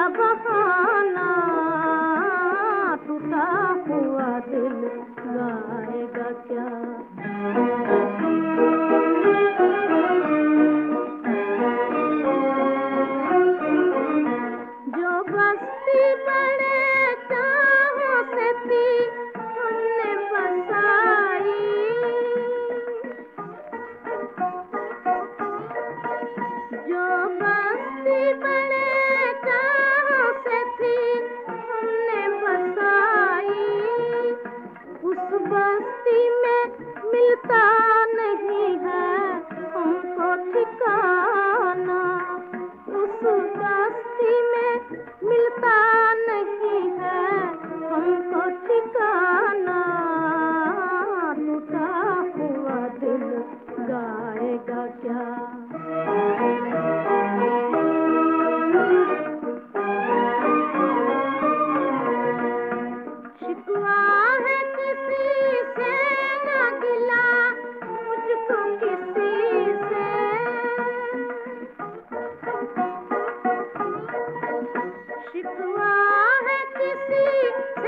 बहाना, टूटा हुआ दिल गाएगा क्या? जो बस्ती बड़े चाहों से थी हमने बसाई, जो बस्ती बड़े चाहों से थी हमने बसाई, उस बस्ती में मिलता नहीं है हमको ठिकाना, उस बस्ती में मिलता नहीं है हमको ठिकाना, टूटा हुआ दिल गाएगा क्या? शिकवा है किसी से ना गिला मुझको किसी से, शिकवा है किसी